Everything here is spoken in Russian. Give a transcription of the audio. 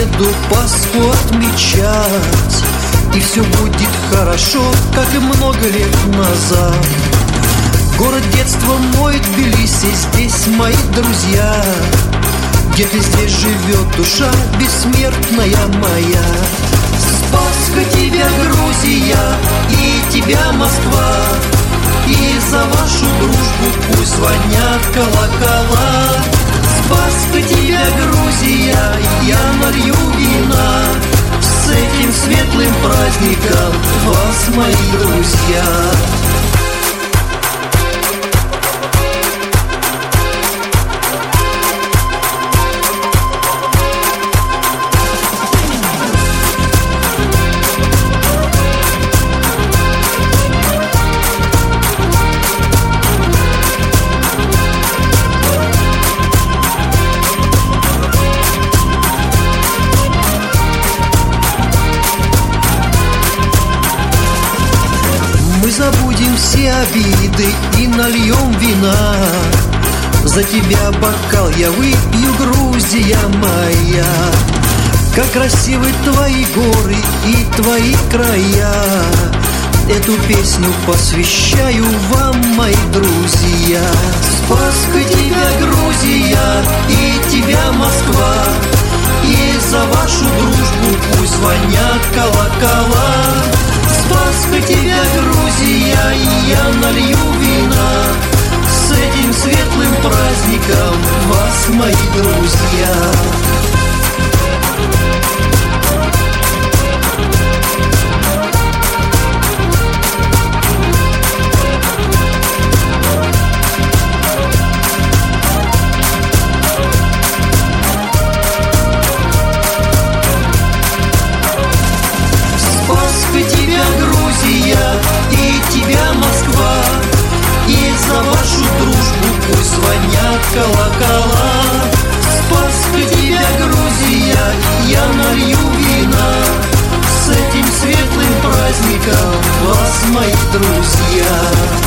еду Пасху отмечать, и все будет хорошо, как и много лет назад. Город детства мой Тбилиси, здесь мои друзья. Где-то здесь живет душа бессмертная моя. С Пасхой тебя, Грузия, и тебя, Москва, и за вашу дружбу пусть звонят колокола. С Пасхой тебя, Грузия, я налью вина. С этим светлым праздником вас, мои друзья. Мы забудем все обиды и нальем вина. За тебя бокал я выпью, Грузия моя. Как красивы твои горы и твои края. Эту песню посвящаю вам, мои друзья. С Пасхой тебя, Грузия, и тебя, Москва, и за вашу дружбу пусть звонят колокола. С Пасхой тебя, Грузия, и я налью вина. С этим светлым праздником вас, мои друзья. И тебя, Москва, и за вашу дружбу пусть звонят колокола. С Пасхой тебя, Грузия, я налью вина. С этим светлым праздником вас, мои друзья.